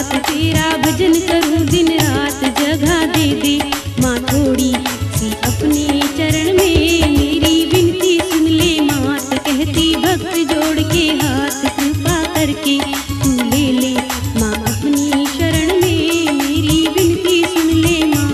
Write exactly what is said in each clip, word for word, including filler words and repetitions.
बात, तेरा भजन करूं दिन रात। जगह दे दे माँ थोड़ी सी अपने चरण में, मेरी विनती सुन ले मात, कहती भक्त जोड़ के हाथ। कृपा करके तू ले ले माँ अपनी शरण में, मेरी विनती सुन ले माँ।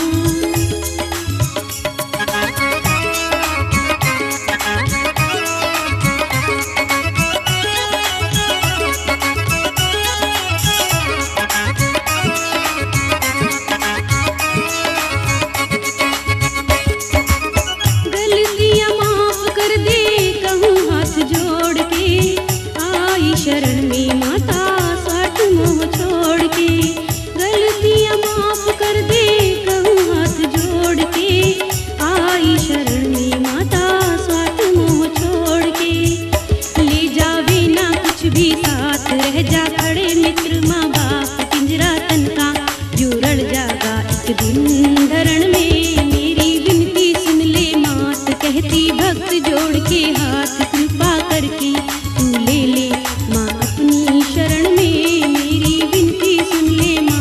गलतियाँ माफ कर दे कहूँ हाथ जोड़ के, आई शरण में माता स्वार्थ मोह छोड़ के। गलतियाँ माफ कर दे कहूँ हाथ जोड़ के, आई शरण में माता स्वार्थ मोह छोड़ के। ले जावे ना कुछ भी साथ, रह जा खड़े मित्र माँ बाप। पिंजरा तन का जो रड़ जागा एक दिन धरण में, मेरी विनती सुन ले मात, कहती भक्त जोड़ के हाथ। कृपा करके तू ले ले माँ अपनी शरण में, मेरी विनती सुन ले माँ।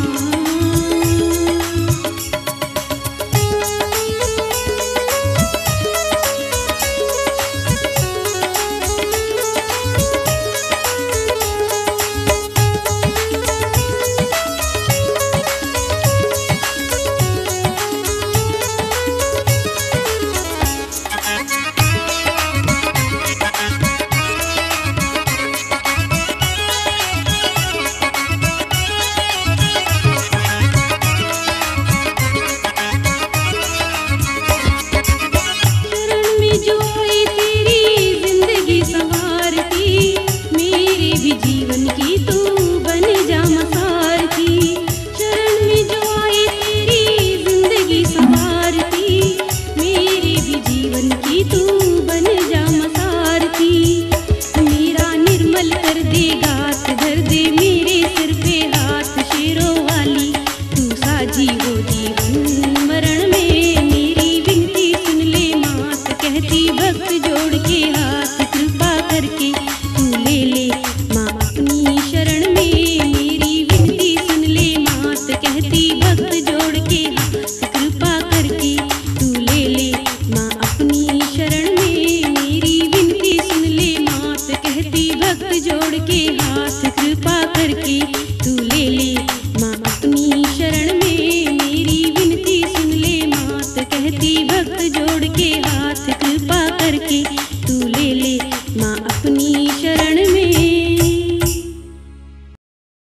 शरण में जो आई तेरी जिंदगी संवारती, मेरे भी जीवन की तू बन जा मसारती। शरण में जो आई तेरी जिंदगी संवारती, मेरे भी जीवन की तू बन जा मसारती। मेरा निर्मल कर दे गात, धर दे मेरे सिर पे हाथ। शेरों वाली तू साजी हो जीवन मरण में, मेरी विनती सुन ले मात, कहती भक्त जोड़ के हाथ। कृपा करके तू ले ले माँ अपनी शरण में, मेरी विनती सुन ले मात, कहती भक्त जोड़ के हाथ। कृपा करके तू ले ले माँ अपनी शरण में, मेरी विनती सुन ले मात, कहती भक्त जोड़ के हाथ। कृपा करके तू ले ले माँ अपनी शरण में, मेरी विनती सुन ले मात, कहती भक्त जोड़ के हाथ।